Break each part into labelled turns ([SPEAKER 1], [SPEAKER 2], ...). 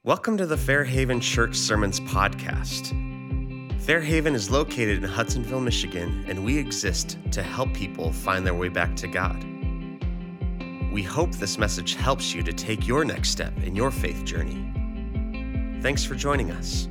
[SPEAKER 1] Welcome to the Fairhaven Church Sermons podcast. Fairhaven is located in Hudsonville, Michigan, and we exist to help people find their way back to God. We hope this message helps you to take your next step in your faith journey. Thanks for joining us.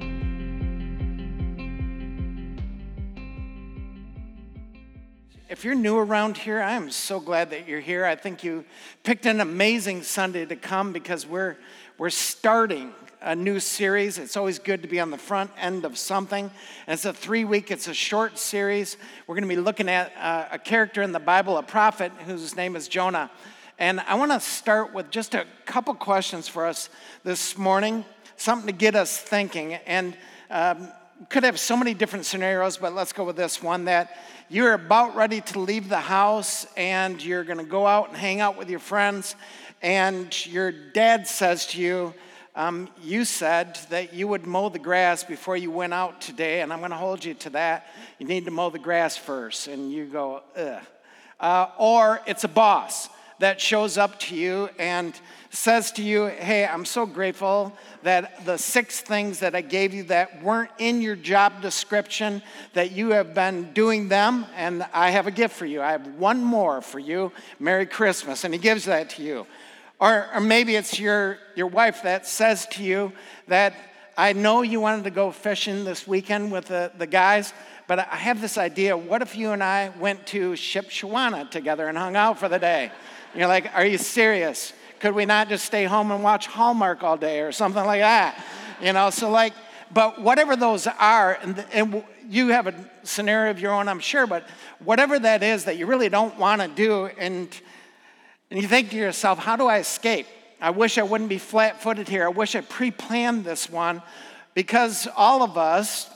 [SPEAKER 2] If you're new around here, I am so glad that you're here. I think you picked an amazing Sunday to come because we're starting a new series. It's always good to be on the front end of something. And it's a 3-week, it's a short series. We're going to be looking at a character in the Bible, a prophet whose name is Jonah. And I want to start with just a couple questions for us this morning, something to get us thinking. And could have so many different scenarios, but let's go with this one, that you're about ready to leave the house and you're going to go out and hang out with your friends, and your dad says to you, you said that you would mow the grass before you went out today, and I'm going to hold you to that. You need to mow the grass first. And you go, ugh. Or it's a boss that shows up to you and says to you, hey, I'm so grateful that the 6 things that I gave you that weren't in your job description, that you have been doing them, and I have a gift for you. I have one more for you. Merry Christmas. And he gives that to you. Or maybe it's your wife that says to you that I know you wanted to go fishing this weekend with the guys, but I have this idea. What if you and I went to Shipshewana together and hung out for the day? And you're like, are you serious? Could we not just stay home and watch Hallmark all day or something like that? But whatever those are, and you have a scenario of your own, I'm sure, but whatever that is that you really don't want to do, and you think to yourself, how do I escape? I wish I wouldn't be flat-footed here. I wish I pre-planned this one, because all of us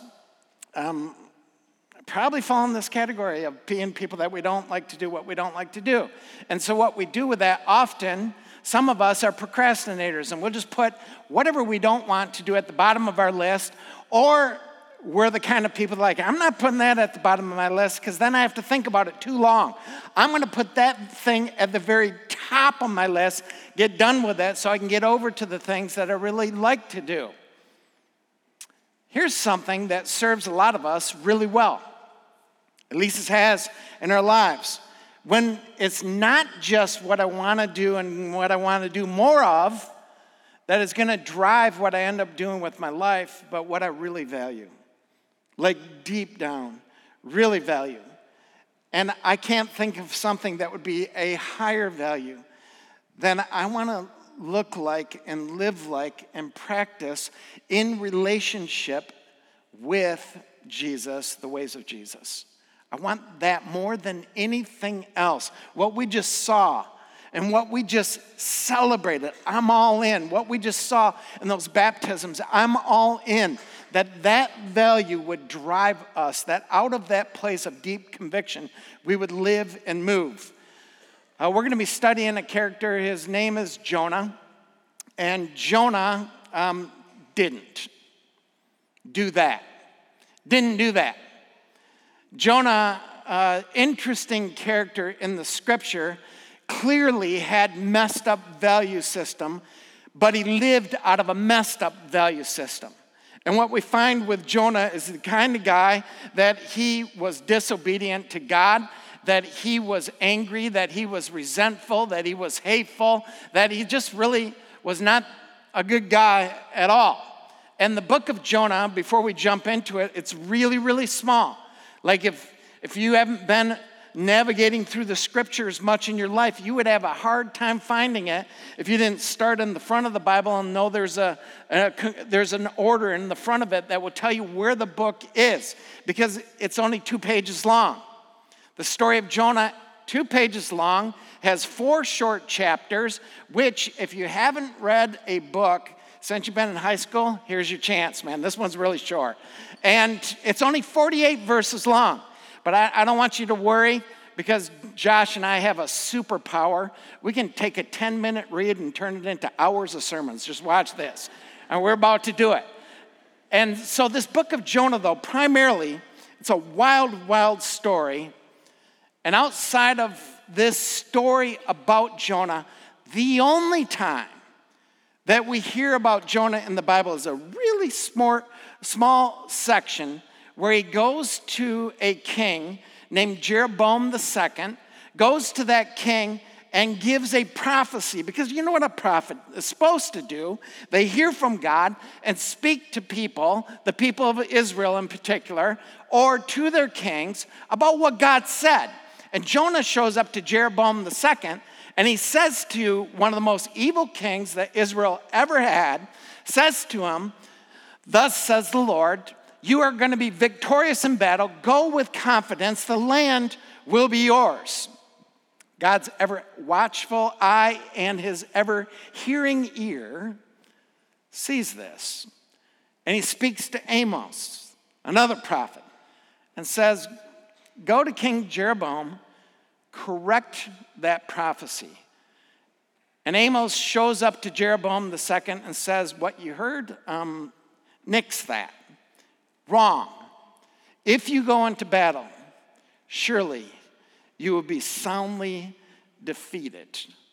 [SPEAKER 2] probably fall in this category of being people that we don't like to do what we don't like to do. And so what we do with that often, some of us are procrastinators, and we'll just put whatever we don't want to do at the bottom of our list, or we're the kind of people like, I'm not putting that at the bottom of my list because then I have to think about it too long. I'm going to put that thing at the very top of my list, get done with it so I can get over to the things that I really like to do. Here's something that serves a lot of us really well. At least it has in our lives. When it's not just what I want to do and what I want to do more of that is going to drive what I end up doing with my life, but what I really value. Like deep down, really value. And I can't think of something that would be a higher value than I want to look like and live like and practice in relationship with Jesus, the ways of Jesus. I want that more than anything else. What we just saw and what we just celebrated, I'm all in. What we just saw in those baptisms, I'm all in. That value would drive us, that out of that place of deep conviction, we would live and move. We're going to be studying a character. His name is Jonah. And Jonah didn't do that. Jonah, interesting character in the scripture, clearly had messed up value system, but he lived out of a messed up value system. And what we find with Jonah is the kind of guy that he was disobedient to God, that he was angry, that he was resentful, that he was hateful, that he just really was not a good guy at all. And the book of Jonah, before we jump into it, it's really, really small. Like if you haven't been navigating through the scriptures much in your life, you would have a hard time finding it if you didn't start in the front of the Bible and know there's an order in the front of it that will tell you where the book is, because it's only 2 pages long. The story of Jonah, 2 pages long, has 4 short chapters, which if you haven't read a book since you've been in high school, here's your chance, man. This one's really short. And it's only 48 verses long. But I don't want you to worry, because Josh and I have a superpower. We can take a 10-minute read and turn it into hours of sermons. Just watch this. And we're about to do it. And so this book of Jonah, though, primarily, it's a wild, wild story. And outside of this story about Jonah, the only time that we hear about Jonah in the Bible is a really small section where he goes to a king named Jeroboam II, goes to that king and gives a prophecy. Because you know what a prophet is supposed to do? They hear from God and speak to people, the people of Israel in particular, or to their kings about what God said. And Jonah shows up to Jeroboam II, and he says to one of the most evil kings that Israel ever had, says to him, "Thus says the Lord, you are going to be victorious in battle. Go with confidence. The land will be yours." God's ever watchful eye and his ever hearing ear sees this. And he speaks to Amos, another prophet, and says, "Go to King Jeroboam, correct that prophecy." And Amos shows up to Jeroboam II and says, "What you heard, nix that. Wrong. If you go into battle, surely you will be soundly defeated."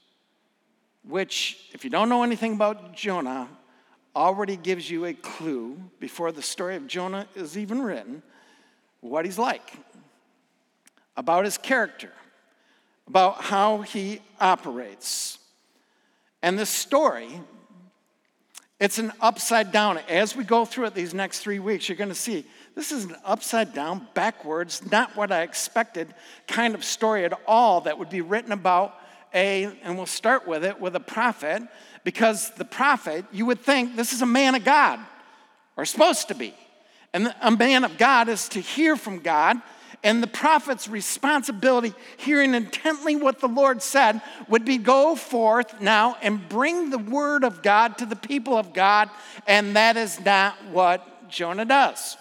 [SPEAKER 2] Which, if you don't know anything about Jonah, already gives you a clue, before the story of Jonah is even written, what he's like, about his character, about how he operates. And this story, it's an upside down. As we go through it these next 3 weeks, you're going to see this is an upside down, backwards, not what I expected kind of story at all that would be written about and we'll start with it, with a prophet, because the prophet, you would think this is a man of God, or supposed to be. And a man of God is to hear from God, and the prophet's responsibility, hearing intently what the Lord said, would be go forth now and bring the word of God to the people of God, and that is not what Jonah does.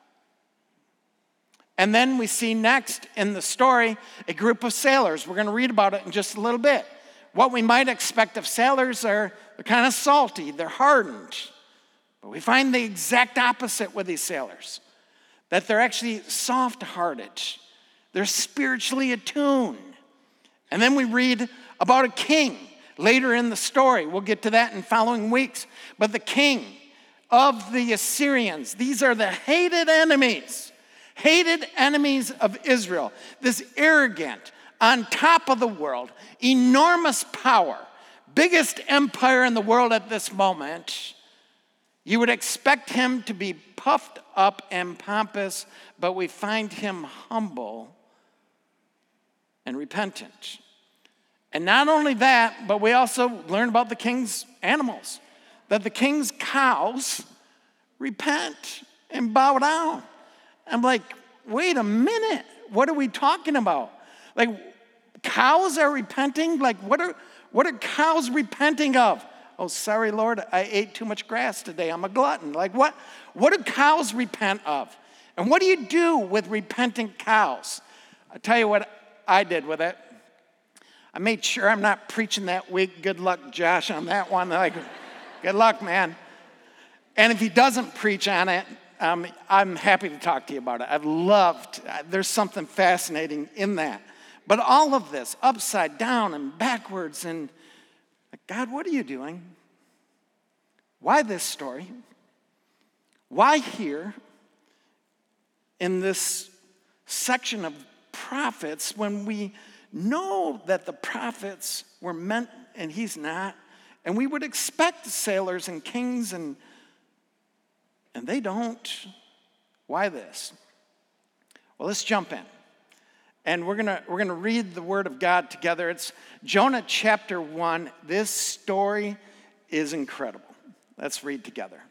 [SPEAKER 2] And then we see next in the story a group of sailors. We're going to read about it in just a little bit. What we might expect of sailors they're kind of salty, they're hardened. But we find the exact opposite with these sailors, that they're actually soft-hearted. They're spiritually attuned. And then we read about a king later in the story. We'll get to that in following weeks. But the king of the Assyrians, these are the hated enemies of Israel. This arrogant, on top of the world, enormous power, biggest empire in the world at this moment. You would expect him to be puffed up and pompous, but we find him humble and repentant. And not only that, but we also learn about the king's animals, that the king's cows repent and bow down. I'm like, wait a minute, what are we talking about? Like, cows are repenting? Like, what are cows repenting of? Oh, sorry, Lord, I ate too much grass today. I'm a glutton. Like, what do cows repent of? And what do you do with repentant cows? I'll tell you what I did with it. I made sure I'm not preaching that week. Good luck, Josh, on that one. Like, good luck, man. And if he doesn't preach on it, I'm happy to talk to you about it. There's something fascinating in that. But all of this, upside down and backwards, and God, what are you doing? Why this story? Why here in this section of prophets when we know that the prophets were meant and he's not? And we would expect sailors and kings and they don't. Why this? Well, let's jump in. And we're gonna read the word of God together. It's Jonah chapter 1. This story is incredible. Let's read together.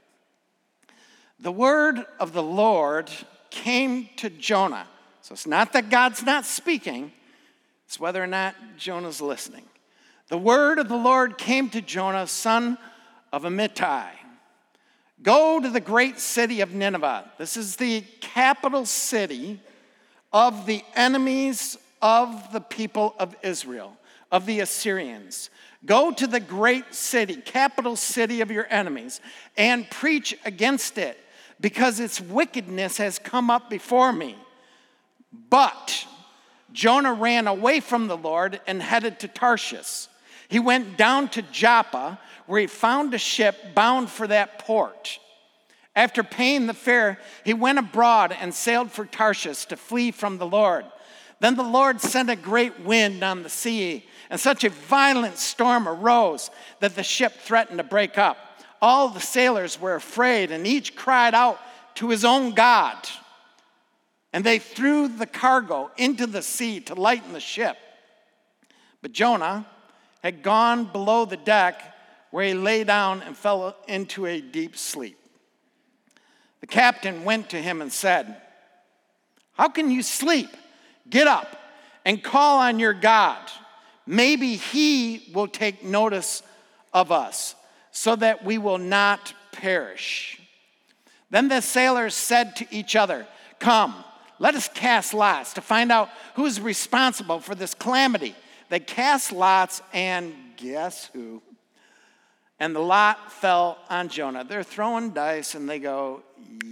[SPEAKER 2] The word of the Lord came to Jonah. So it's not that God's not speaking, it's whether or not Jonah's listening. The word of the Lord came to Jonah, son of Amittai. Go to the great city of Nineveh. This is the capital city of the enemies of the people of Israel, of the Assyrians. Go to the great city, capital city of your enemies, and preach against it, because its wickedness has come up before me. But Jonah ran away from the Lord and headed to Tarshish. He went down to Joppa, where he found a ship bound for that port. After paying the fare, he went abroad and sailed for Tarshish to flee from the Lord. Then the Lord sent a great wind on the sea, and such a violent storm arose that the ship threatened to break up. All the sailors were afraid, and each cried out to his own God. And they threw the cargo into the sea to lighten the ship. But Jonah had gone below the deck, where he lay down and fell into a deep sleep. The captain went to him and said, "How can you sleep? Get up and call on your God. Maybe he will take notice of us, so that we will not perish." Then the sailors said to each other, "Come, let us cast lots to find out who is responsible for this calamity." They cast lots, and guess who? And the lot fell on Jonah. They're throwing dice, and they go,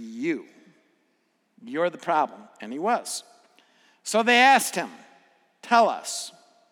[SPEAKER 2] you're the problem. And he was. So they asked him, "Tell us,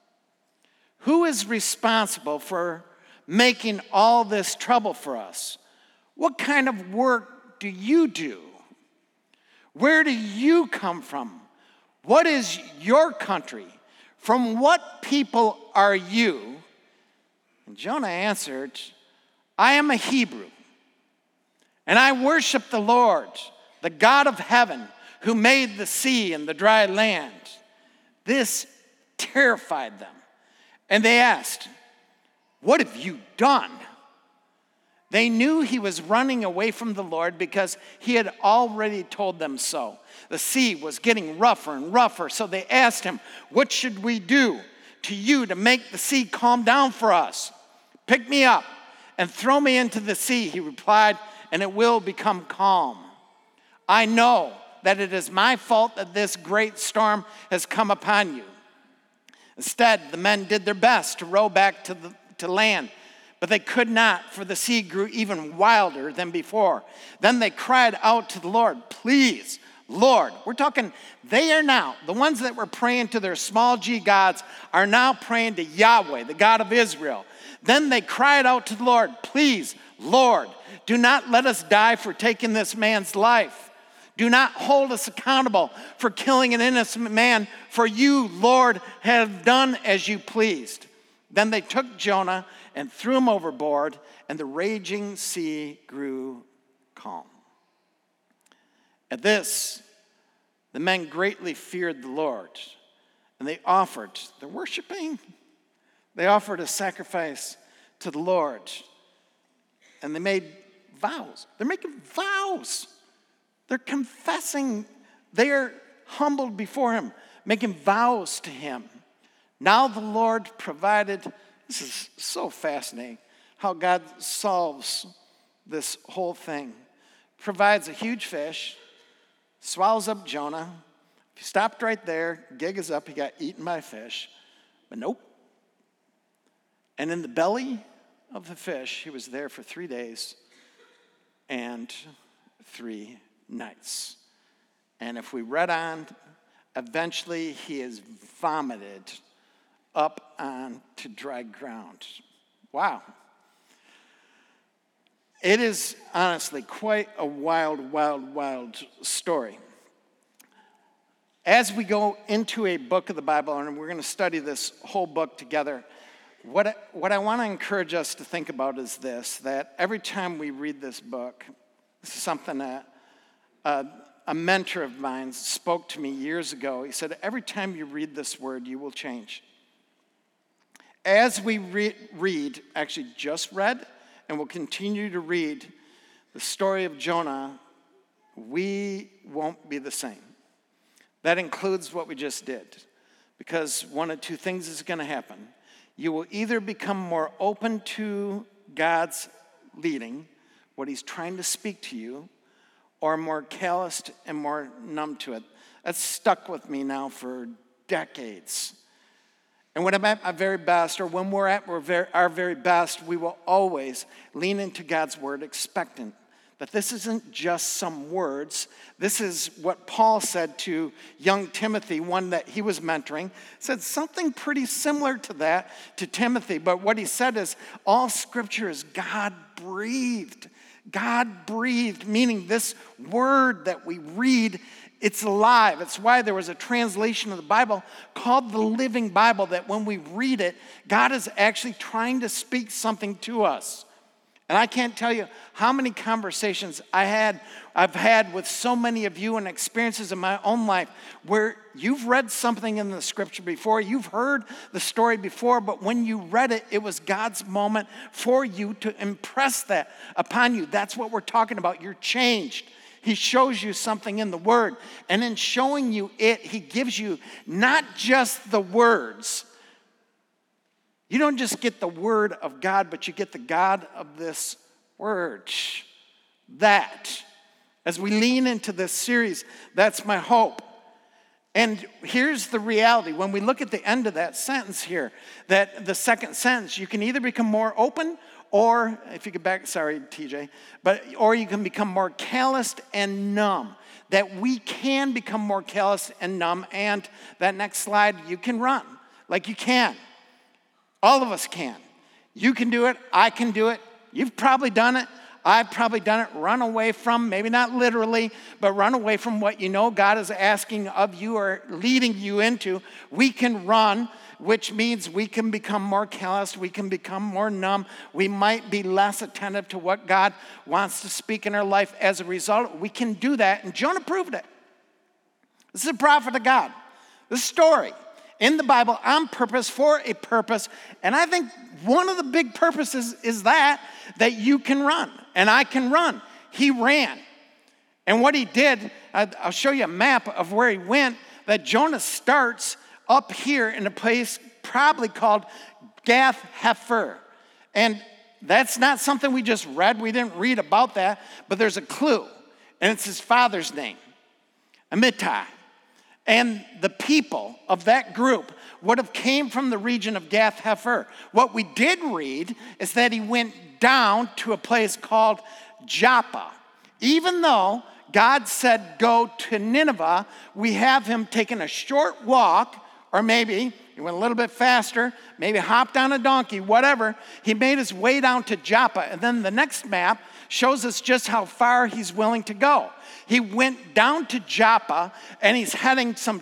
[SPEAKER 2] who is responsible for making all this trouble for us? What kind of work do you do? Where do you come from? What is your country? From what people are you?" And Jonah answered, "I am a Hebrew, and I worship the Lord, the God of heaven, who made the sea and the dry land." This terrified them, and they asked, "What have you done?" They knew he was running away from the Lord because he had already told them so. The sea was getting rougher and rougher, so they asked him, "What should we do to you to make the sea calm down for us?" "Pick me up and throw me into the sea," he replied, "and it will become calm. I know that it is my fault that this great storm has come upon you." Instead, the men did their best to row back to land, but they could not, for the sea grew even wilder than before. Then they cried out to the Lord, "Please, Lord." We're talking, they are now, the ones that were praying to their small g gods are now praying to Yahweh, the God of Israel. Then they cried out to the Lord, "Please, Lord, do not let us die for taking this man's life. Do not hold us accountable for killing an innocent man, for you, Lord, have done as you pleased." Then they took Jonah and threw him overboard, and the raging sea grew calm. At this, the men greatly feared the Lord, and they offered, they're worshiping, they offered a sacrifice to the Lord, and they made vows. They're making vows. They're confessing. They are humbled before him, making vows to him. Now the Lord provided, this is so fascinating, how God solves this whole thing. Provides a huge fish, swallows up Jonah. If you stopped right there, gig is up, he got eaten by a fish. But nope. And in the belly of the fish, he was there for 3 days and 3 nights. And if we read on, eventually he is vomited up onto dry ground. Wow. It is honestly quite a wild, wild, wild story. As we go into a book of the Bible, and we're going to study this whole book together, what I want to encourage us to think about is this, that every time we read this book, this is something that a mentor of mine spoke to me years ago. He said, every time you read this word, you will change. As we read, actually just read, and will continue to read the story of Jonah, we won't be the same. That includes what we just did. Because one of two things is going to happen. You will either become more open to God's leading, what he's trying to speak to you, or more calloused and more numb to it. That's stuck with me now for decades. And when I'm at my very best, or when we're at our very best, we will always lean into God's word, expectant that this isn't just some words. This is what Paul said to young Timothy, one that he was mentoring. Said something pretty similar to that to Timothy. But what he said is, all scripture is God-breathed. God-breathed, meaning this word that we read, it's alive. It's why there was a translation of the Bible called the Living Bible, that when we read it, God is actually trying to speak something to us. And I can't tell you how many conversations I've had with so many of you and experiences in my own life where you've read something in the scripture before, you've heard the story before, but when you read it, it was God's moment for you to impress that upon you. That's what we're talking about. You're changed. He shows you something in the Word. And in showing you it, He gives you not just the words. You don't just get the Word of God, but you get the God of this Word. That, as we lean into this series, that's my hope. And here's the reality. When we look at the end of that sentence here, that the second sentence, you can either become more open or, if you get back, sorry, TJ, or you can become more calloused and numb. That we can become more calloused and numb. And that next slide, you can run. Like you can. All of us can. You can do it. I can do it. You've probably done it. I've probably done it. Run away from, maybe not literally, but run away from what you know God is asking of you or leading you into. We can run, which means we can become more calloused. We can become more numb. We might be less attentive to what God wants to speak in our life. As a result, we can do that. And Jonah proved it. This is a prophet of God. This story in the Bible on purpose, for a purpose. And I think one of the big purposes is that you can run and I can run. He ran. And what he did, I'll show you a map of where he went, that Jonah starts up here in a place probably called Gath-Hepher. And that's not something we just read. We didn't read about that, but there's a clue. And it's his father's name, Amittai. And the people of that group would have came from the region of Gath-Hepher. What we did read is that he went down to a place called Joppa. Even though God said go to Nineveh, we have him taking a short walk, or maybe he went a little bit faster, maybe hopped on a donkey, whatever. He made his way down to Joppa. And then the next map shows us just how far he's willing to go. He went down to Joppa, and he's heading some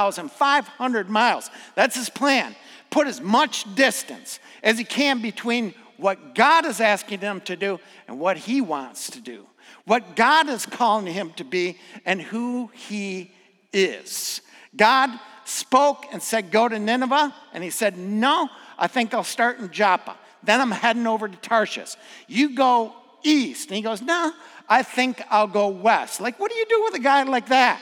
[SPEAKER 2] 2,500 miles. That's his plan. Put as much distance as he can between what God is asking him to do and what he wants to do. What God is calling him to be and who he is. God spoke and said, go to Nineveh. And he said, no, I think I'll start in Joppa. Then I'm heading over to Tarshish. You go east. And he goes, no, I think I'll go west. Like, what do you do with a guy like that?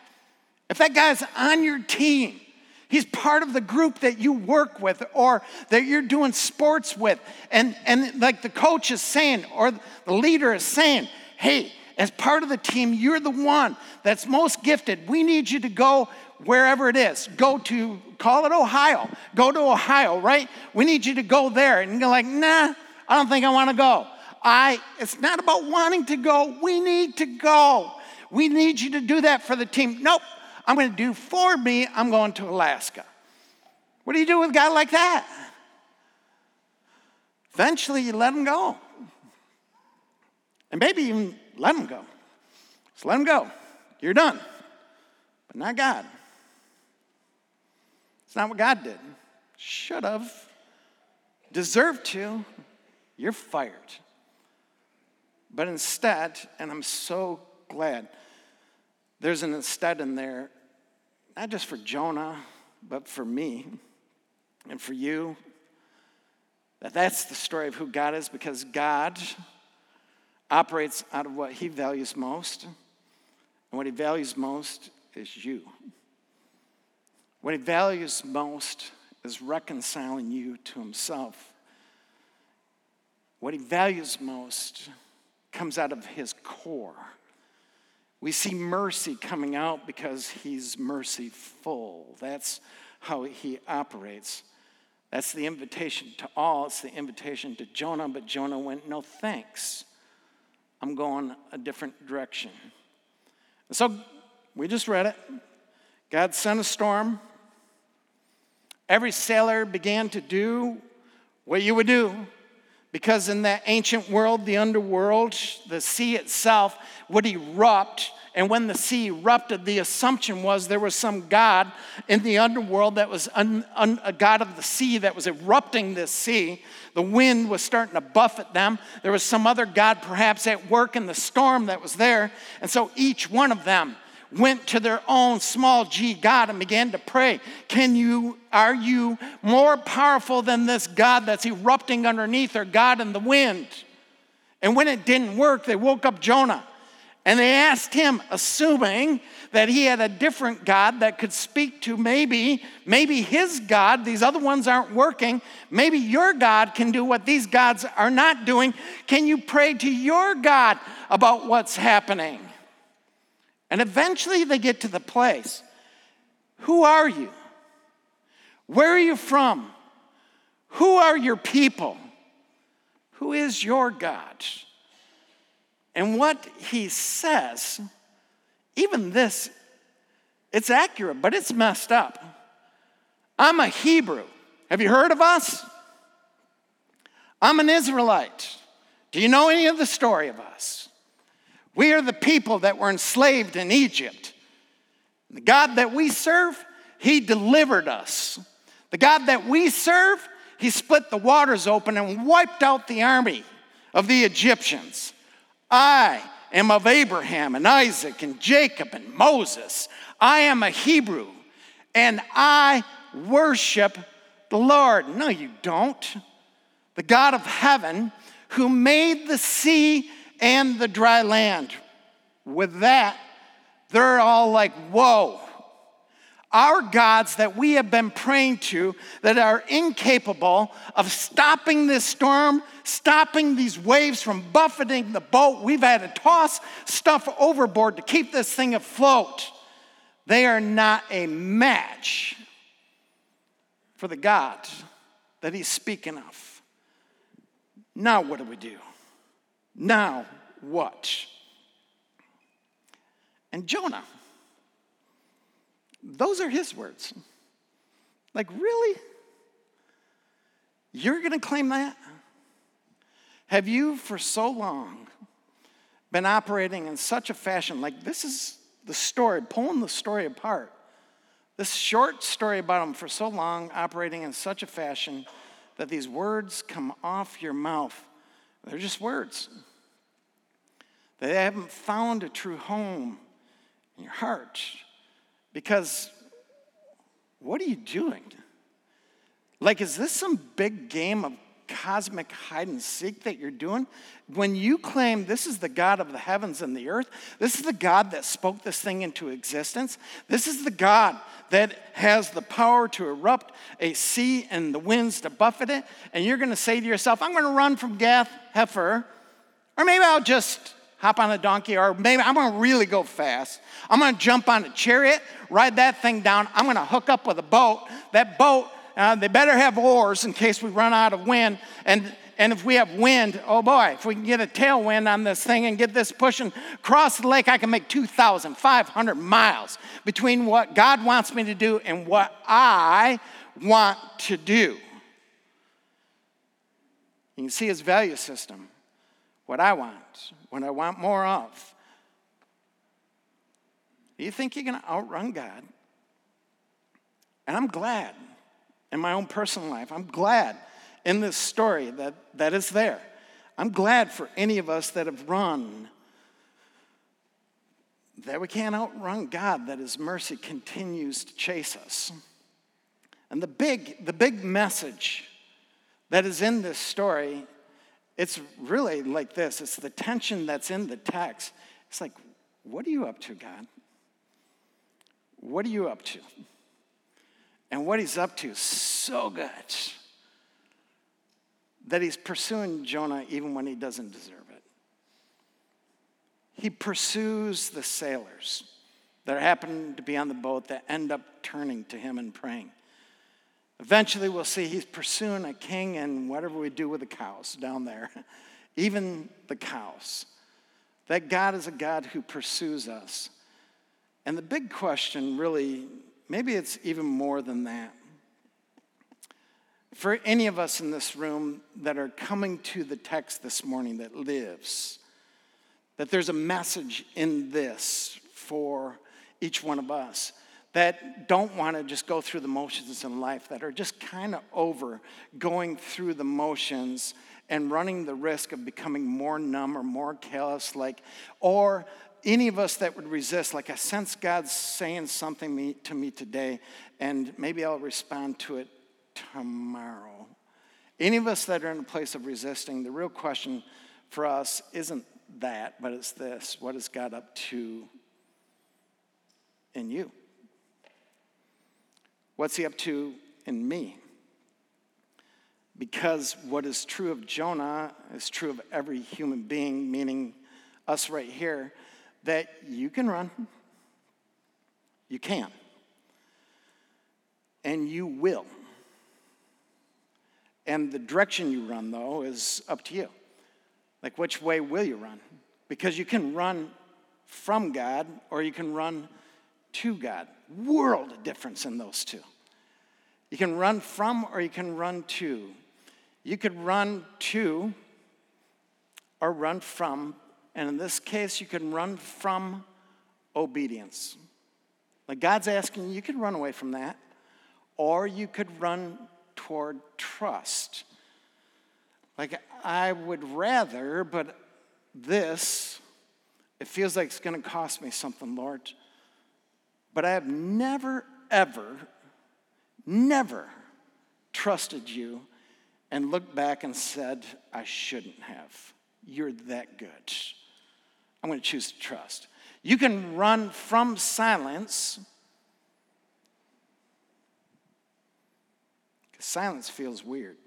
[SPEAKER 2] If that guy's on your team, he's part of the group that you work with or that you're doing sports with. And like the coach is saying, or the leader is saying, hey, as part of the team, you're the one that's most gifted. We need you to go wherever it is. Go to, call it Ohio. Go to Ohio, right? We need you to go there. And you're like, nah, I don't think I want to go. It's not about wanting to go. We need to go. We need you to do that for the team. Nope, I'm going to do for me. I'm going to Alaska. What do you do with a guy like that? Eventually, you let him go. And maybe even let him go. Just let him go. You're done. But not God. It's not what God did. Should have. Deserved to. You're fired. But instead, and I'm so glad, there's an instead in there, not just for Jonah, but for me and for you, that's the story of who God is, because God operates out of what he values most, and what he values most is you. What he values most is reconciling you to himself. What he values most comes out of his core. We see mercy coming out because he's merciful. That's how he operates. That's the invitation to all. It's the invitation to Jonah, but Jonah went, no thanks. I'm going a different direction. So we just read it. God sent a storm. Every sailor began to do what you would do, because in that ancient world, the underworld, the sea itself would erupt. And when the sea erupted, the assumption was there was some god in the underworld that was a god of the sea that was erupting this sea. The wind was starting to buffet them. There was some other god perhaps at work in the storm that was there. And so each one of them went to their own small g God and began to pray. Are you more powerful than this God that's erupting underneath, or God in the wind? And when it didn't work, they woke up Jonah and they asked him, assuming that he had a different God that could speak to maybe his God. These other ones aren't working. Maybe your God can do what these gods are not doing. Can you pray to your God about what's happening? And eventually they get to the place. Who are you? Where are you from? Who are your people? Who is your God? And what he says, even this, it's accurate, but it's messed up. I'm a Hebrew. Have you heard of us? I'm an Israelite. Do you know any of the story of us? We are the people that were enslaved in Egypt. The God that we serve, he delivered us. The God that we serve, he split the waters open and wiped out the army of the Egyptians. I am of Abraham and Isaac and Jacob and Moses. I am a Hebrew, and I worship the Lord. No, you don't. The God of heaven, who made the sea and the dry land. With that, they're all like, whoa. Our gods that we have been praying to, that are incapable of stopping this storm, stopping these waves from buffeting the boat. We've had to toss stuff overboard to keep this thing afloat. They are not a match for the God that he's speaking of. Now what do we do? Now what? And Jonah, those are his words. Like, really? You're going to claim that? Have you for so long been operating in such a fashion, like this is the story, pulling the story apart. This short story about him for so long, operating in such a fashion that these words come off your mouth. They're just words. They haven't found a true home in your heart. Because what are you doing? Like, is this some big game of cosmic hide and seek that you're doing? When you claim this is the God of the heavens and the earth, this is the God that spoke this thing into existence, this is the God that has the power to erupt a sea and the winds to buffet it, and you're going to say to yourself, I'm going to run from Gath Hepher, or maybe I'll just hop on a donkey, or maybe I'm going to really go fast. I'm going to jump on a chariot, ride that thing down. I'm going to hook up with a boat. That boat, they better have oars in case we run out of wind. And if we have wind, oh boy, if we can get a tailwind on this thing and get this pushing across the lake, I can make 2,500 miles between what God wants me to do and what I want to do. You can see his value system. What I want more of. Do you think you're going to outrun God? And I'm glad in my own personal life, I'm glad in this story that is there. I'm glad for any of us that have run, that we can't outrun God, that his mercy continues to chase us. And the big message that is in this story, it's really like this. It's the tension that's in the text. It's like, what are you up to, God? What are you up to? And what he's up to is so good that he's pursuing Jonah even when he doesn't deserve it. He pursues the sailors that happen to be on the boat that end up turning to him and praying. Eventually we'll see he's pursuing a king and whatever we do with the cows down there, even the cows. that God is a God who pursues us. And the big question really, maybe it's even more than that. For any of us in this room that are coming to the text this morning that lives, that there's a message in this for each one of us that don't want to just go through the motions in life, that are just kind of over going through the motions and running the risk of becoming more numb or more callous, or any of us that would resist, I sense God's saying something to me today, and maybe I'll respond to it tomorrow. Any of us that are in a place of resisting, the real question for us isn't that, but it's this: what is God up to in you? What's he up to in me? Because what is true of Jonah is true of every human being, meaning us right here, that you can run, you can, and you will. And the direction you run, though, is up to you. Which way will you run? Because you can run from God or you can run to God. World of difference in those two. You can run from or you can run to. You could run to or run from, and in this case, you can run from obedience. God's asking you could run away from that, or you could run toward trust. I would rather, but this, it feels like it's going to cost me something, Lord. But I have never, ever, never trusted you and looked back and said, I shouldn't have. You're that good. I'm going to choose to trust. You can run from silence, because silence feels weird.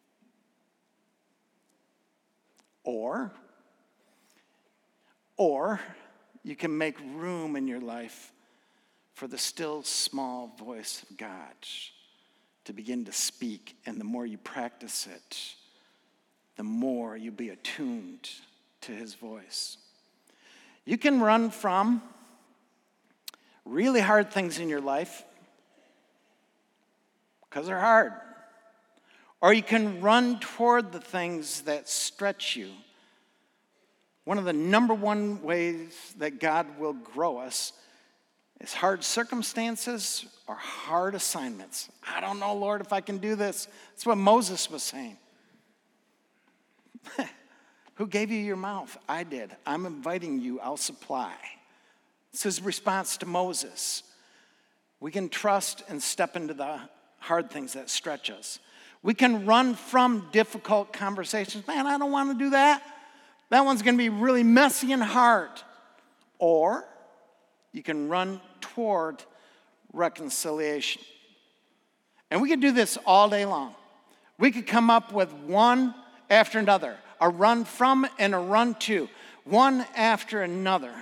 [SPEAKER 2] Or you can make room in your life for the still small voice of God to begin to speak. And the more you practice it, the more you'll be attuned to his voice. You can run from really hard things in your life because they're hard. Or you can run toward the things that stretch you. One of the number one ways that God will grow us is hard circumstances or hard assignments. I don't know, Lord, if I can do this. That's what Moses was saying. Who gave you your mouth? I did. I'm inviting you. I'll supply. It's his response to Moses. We can trust and step into the hard things that stretch us. We can run from difficult conversations. Man, I don't want to do that. That one's going to be really messy and hard. Or you can run toward reconciliation. And we could do this all day long. We could come up with one after another, a run from and a run to, one after another.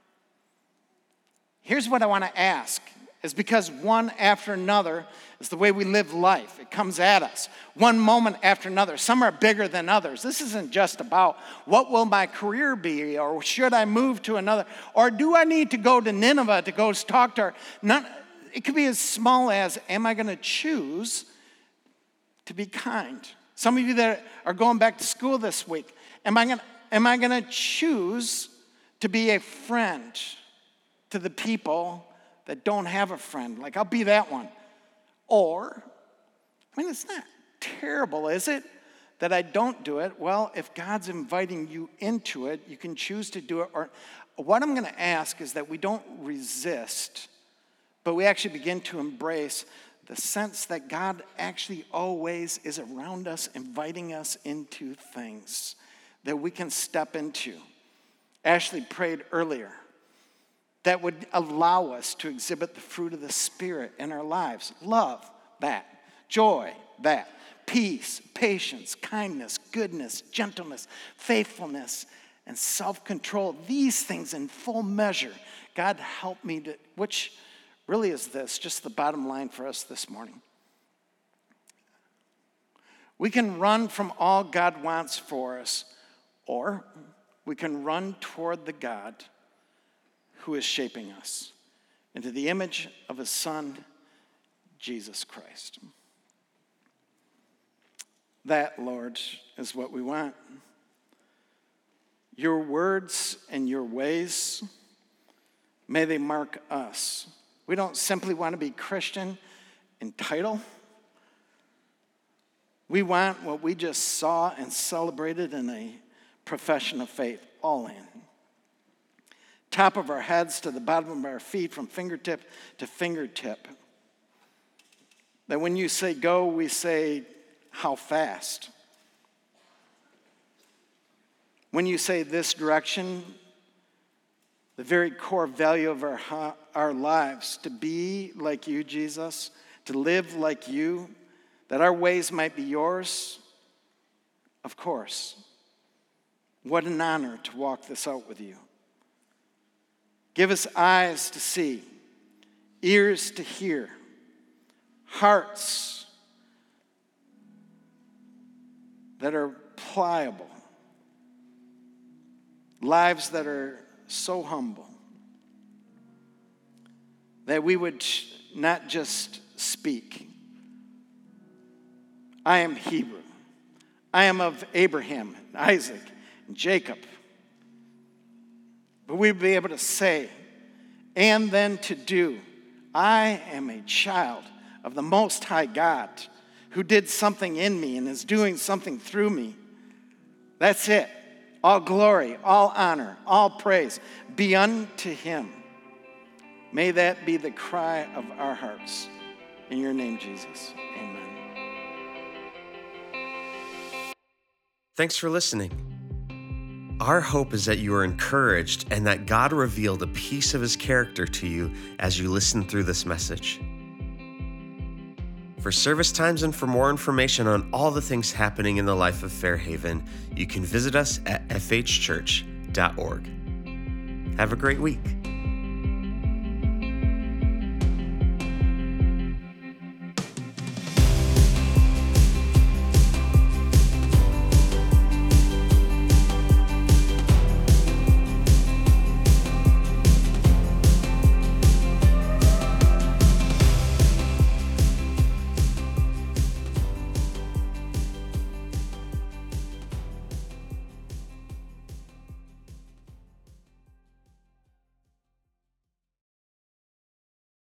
[SPEAKER 2] Here's what I want to ask, is because one after another is the way we live life. It comes at us, one moment after another. Some are bigger than others. This isn't just about what will my career be, or should I move to another, or do I need to go to Nineveh to go talk to her? It could be as small as, am I going to choose to be kind? Some of you that are going back to school this week, am I going to choose to be a friend to the people that don't have a friend? I'll be that one. Or, it's not terrible, is it, that I don't do it? Well, if God's inviting you into it, you can choose to do it. Or what I'm going to ask is that we don't resist, but we actually begin to embrace the sense that God actually always is around us, inviting us into things that we can step into. Ashley prayed earlier that would allow us to exhibit the fruit of the Spirit in our lives. Love, that. Joy, that. Peace, patience, kindness, goodness, gentleness, faithfulness, and self-control. These things in full measure. God help me to, which really is this, just the bottom line for us this morning. We can run from all God wants for us, or we can run toward the God who is shaping us into the image of his Son, Jesus Christ. That, Lord, is what we want. Your words and your ways, may they mark us. We don't simply want to be Christian in title. We want what we just saw and celebrated in a profession of faith, all in. Top of our heads to the bottom of our feet, from fingertip to fingertip. That when you say go, we say how fast. When you say this direction, the very core value of our lives, to be like you, Jesus, to live like you, that our ways might be yours, of course. What an honor to walk this out with you. Give us eyes to see, ears to hear, hearts that are pliable, lives that are so humble, that we would not just speak. I am Hebrew. I am of Abraham, and Isaac, and Jacob. But we'd be able to say, and then to do, I am a child of the Most High God, who did something in me and is doing something through me. That's it. All glory, all honor, all praise be unto him. May that be the cry of our hearts. In your name, Jesus. Amen.
[SPEAKER 1] Thanks for listening. Our hope is that you are encouraged and that God revealed a piece of his character to you as you listen through this message. For service times and for more information on all the things happening in the life of Fairhaven, you can visit us at fhchurch.org. Have a great week.